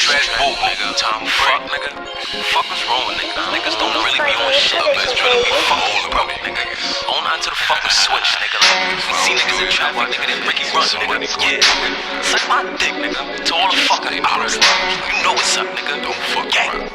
trash boo, nigga. Time to fuck, nigga. Fuck what's wrong with niggas? Niggas don't really be on shit, bitch. Tryna be fucking bro, nigga. On onto the fucking switch, nigga. We see niggas in trap, nigga. They Ricky Run, nigga. Yeah. Suck my dick, nigga. To all the fucking ops, you know what's up, nigga. Don't fuck gang.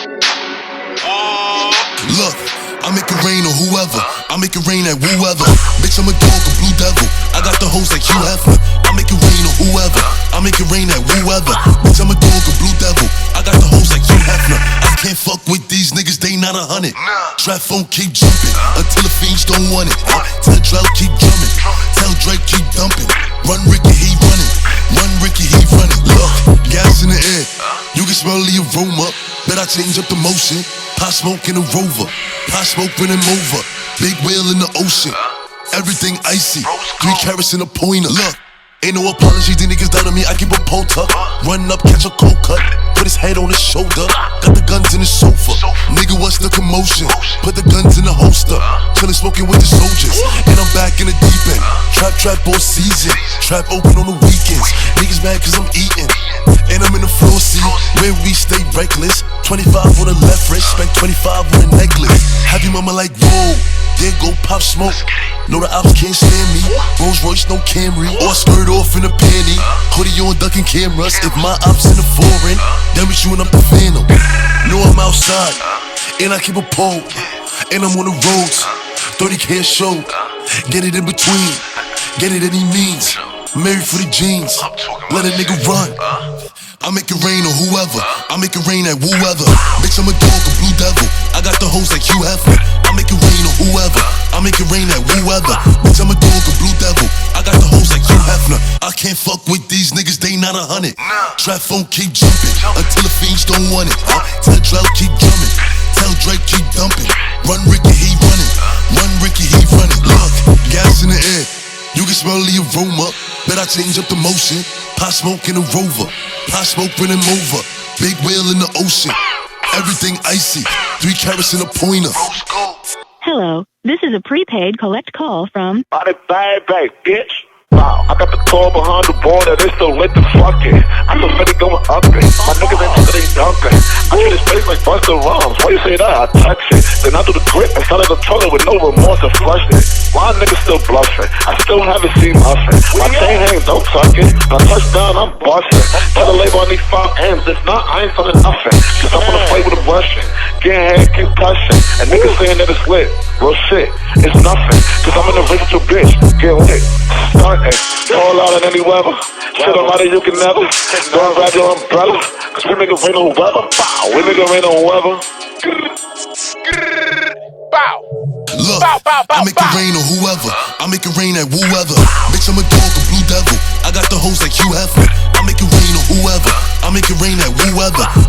Look, I make it rain on whoever. I make it rain at whoever. Bitch, I'm a dog, a blue devil. I got the hoes like Hugh Hefner. I make it rain on whoever. I make it rain at whoever. Bitch, I'm a dog, a blue devil. I got the hoes like Hugh Hefner. I can't fuck with these niggas, they not 100. Trap phone keep jumping until the fiends don't want it. Tell Drell keep drumming. Tell Drake keep dumping. Run Ricky, he running. Run Ricky, he running. Look, gas in the air. You can smell the aroma. Bet I change up the motion. Pot smoke in a Rover. Pot smoke when I'm over. Big whale in the ocean. Everything icy. 3 carats in a pointer. Look, ain't no apology. The niggas down on me. I keep a pole tuck. Run up, catch a cold cut. Put his head on his shoulder. Got the guns in the sofa. Nigga, what's the commotion? Put the guns in the holster. Chillin' smoking with the soldiers. And I'm back in the deep end. Trap all season. Trap open on the weekends. Niggas mad cause I'm eating. And I'm in the floor seat where we stay reckless. 25 on the left wrist, spent 25 on a necklace. Have your mama like, whoa, yeah, go pop smoke. No, the ops can't stand me. Rolls Royce, no Camry. Or skirt off in a panty. Hoodie on, ducking cameras. If my ops in the foreign, then we shooting up the Phantom. Know I'm outside, and I keep a pole. And I'm on the roads, 30K a show. Get it in between, get it any means. Married for the jeans, let a nigga run. I make it rain on whoever. I make it rain at whoever. Bitch, I'm a dog, a blue devil. I got the hoes like Hugh Hefner. I make it rain on whoever. I make it rain at whoever. Bitch, I'm a dog, a blue devil. I got the hoes like Hugh Hefner. I can't fuck with these niggas, they not 100. Trap phone keep jumping until the fiends don't want it. Tell Drell keep drumming. Tell Drake keep dumping. Run Ricky, he running. Run Ricky, he running. Look, gas in the air. You can smell the aroma. Bet I change up the motion. Pot smoke in a Rover. Pot smoke when I'm over. Big whale in the ocean. Everything icy. 3 carats in a pointer. Hello, this is a prepaid collect call from... Body bag, bitch. Wow, I got the car behind the border, they still lit the fucking. I'm so ready going up it. My niggas ain't talking, they dunking. I treat his face like Busta Rhymes. Why you say that? I touch it. Then I do the grip and started the toilet with no remorse and flush it. My niggas still bluffing. I still haven't seen nothing. My chain hangs, don't tuck it. I touch down, I'm busting. Tell the label I need 5 M's. If not, I ain't selling nothing. Cause I'm gonna fight with a Russian. Getting head, keep touching. And niggas saying that it's lit. Real shit, it's nothing. Cause I'm in a race with your bitch. Get lit. Starting. Fall out in any weather. Shit on lighter you can never. Don't grab your umbrella. Cause we make it rain on weather. Bow. We make it rain on weather. Bow. Look, I make it rain on whoever. I make it rain at whoever. Bitch, I'm a dog, a blue devil. I got the hoes like Hugh Hefner. I make it rain on whoever. I make it rain at whoever.